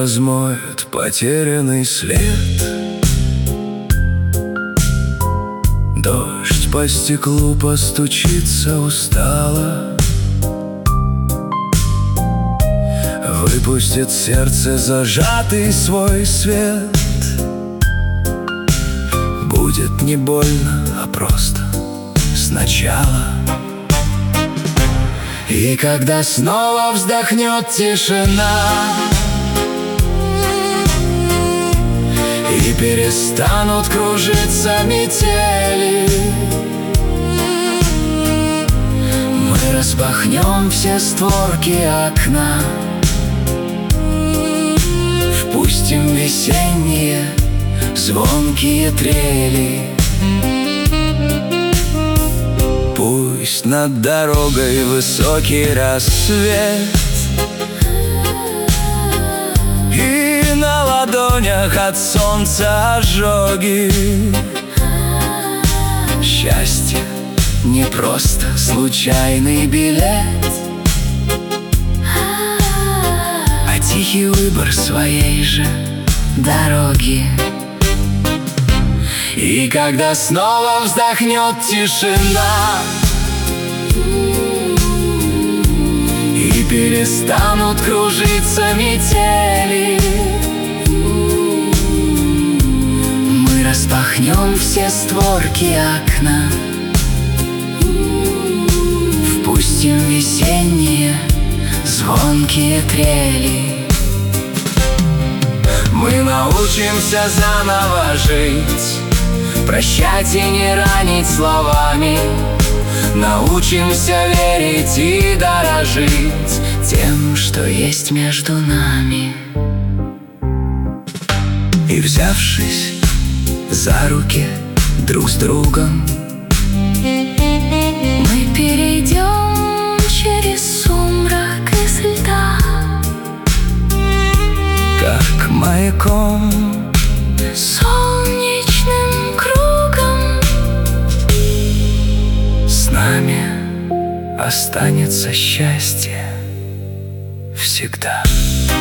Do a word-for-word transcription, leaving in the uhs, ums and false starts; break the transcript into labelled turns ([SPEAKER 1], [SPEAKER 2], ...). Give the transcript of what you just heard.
[SPEAKER 1] размоет потерянный след. Дождь по стеклу постучится устало, выпустит сердце зажатый свой свет. Будет не больно, а просто сначала. И когда снова вздохнет тишина, и перестанут кружиться метели, мы распахнем все створки окна, впустим весенние звонкие трели. Пусть над дорогой высокий рассвет, и на ладонях от солнца ожоги. Счастье не просто случайный билет, а тихий выбор своей же дороги. И когда снова вздохнет тишина, и перестанут кружиться метели, мы распахнем все створки окна, впустим весенние звонкие трели. Мы научимся заново жить, прощать и не ранить словами. Научимся верить и дорожить тем, что есть между нами. И взявшись за руки друг с другом,
[SPEAKER 2] мы перейдем через сумрак из льда,
[SPEAKER 1] как маяком,
[SPEAKER 2] солнечным кругом.
[SPEAKER 1] с нами останется счастье всегда.